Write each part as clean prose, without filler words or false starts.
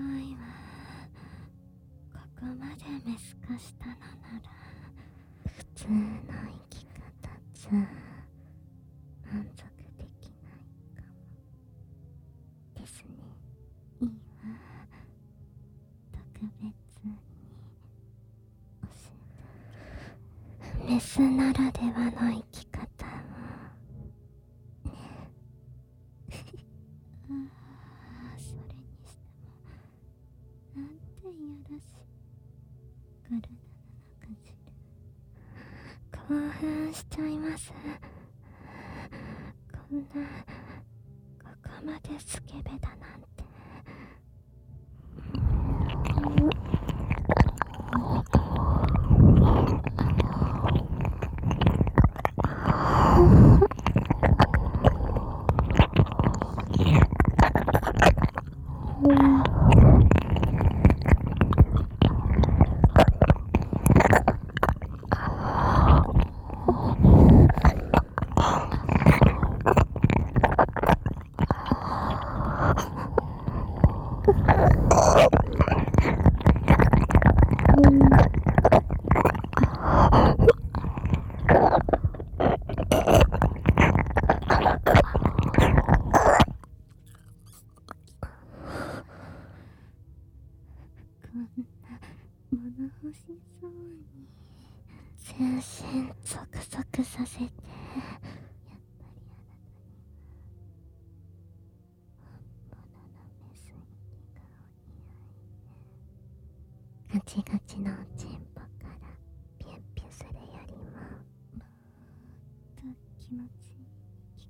いわ。ここまでメス化したのなら普通の生き方じゃ満足できないかもですね。いいわ。特別に教えて。メスならではの生き方をね。それにしてもなんていやらしい体なのかしら。興奮しちゃいます。こんなここまでスケベだなんて。こんな物欲しそうに全身ゾクゾクさせて、やっぱりあなたには本物のメスにがお似合いね。ガチガチのおちんぽからピュンピュンするよりももっと気持ちいい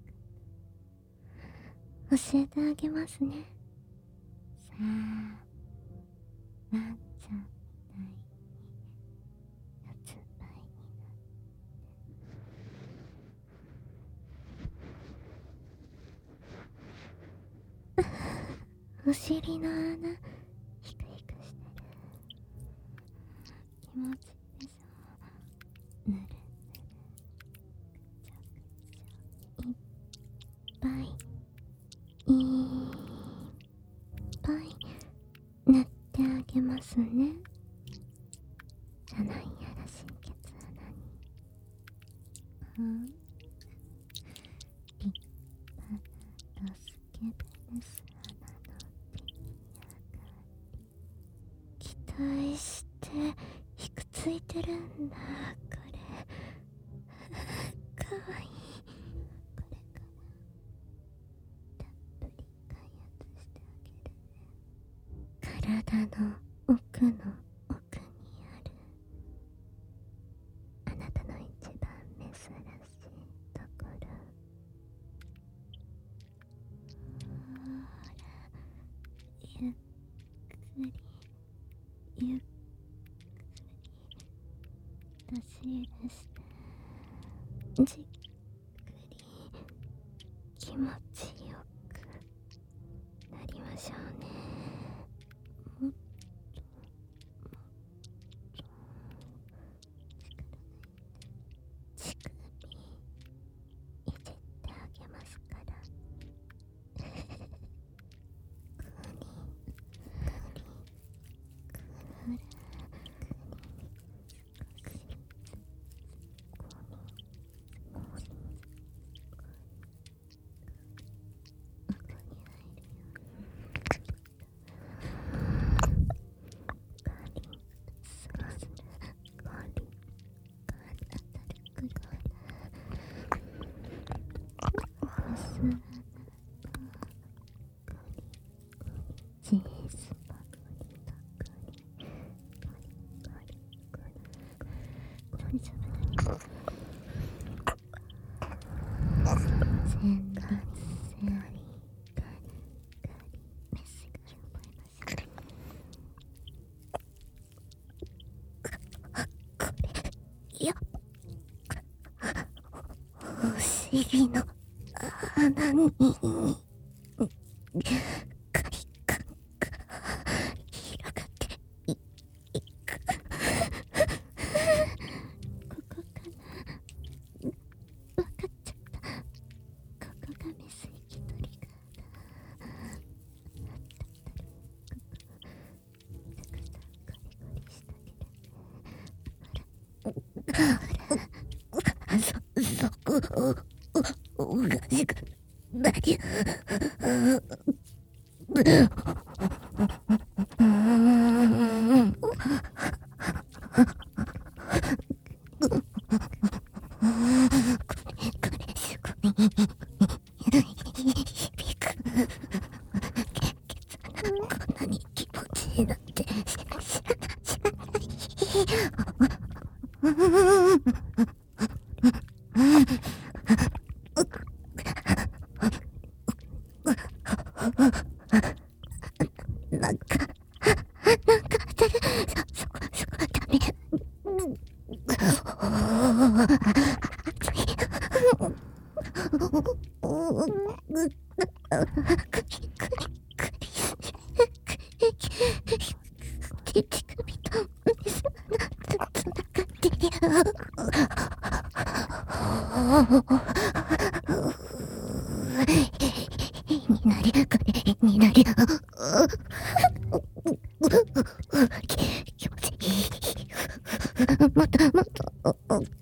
生き方教えてあげますね。さあ、ワンちゃんみたいに四つ倍になって。お尻の穴ヒクヒクしてる。気持ちいいでしょ。ぬるぬるぐちゃぐちゃいっぱいいっぱい塗ってあげますね。じゃないやらしいケツ穴に。立派なドスケベレス穴の出来上がり。期待してひくついてるんだこれ。かわいい。これからたっぷり開発してあげるね。体の奥の奥にあるあなたの一番メスらしいところ。ほら、ゆっくりゆっくり出し入れしてじっくり気持ちよくなりましょうね。もっともっと乳首いじってあげますから。くりくりくる少し奥に入るよガリンそうする。ガリンガリ当たるくガリメス穴チーズパクリパクリガリガリガリ大丈夫だよ。全部せガリガリガリメスが覚えますこれよ。お尻の穴に快感が広がっていく。ここかな。わかっちゃった。ここがメス行き取りがだ。 すごい響く。こんなに気持ちいいなんて知らなんか当たる。そこダメ。乳首と水がつながってる。になりこれになり気持ちいい。もっともっと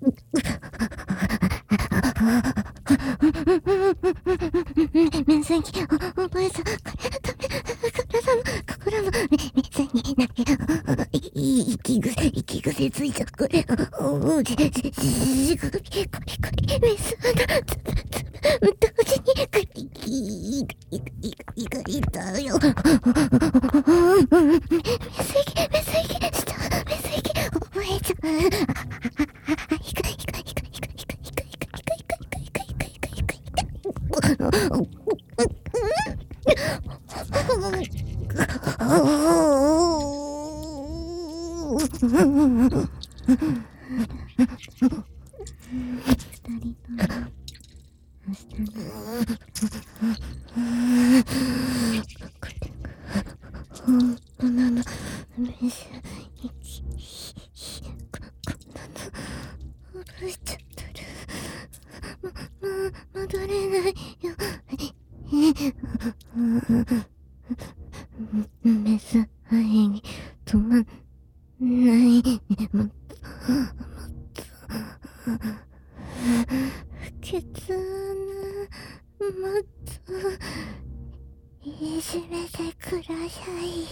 水着おばあさん体も心も水になる。息癖ついちゃうこれ。しぐみコリコリ水が同時にガリガリだよ。水着した水着覚えちゃう。本当なの練習こんなの覚えちゃってる。戻れないよ。水愛に止まんないもっと不潔なもっといじめてください。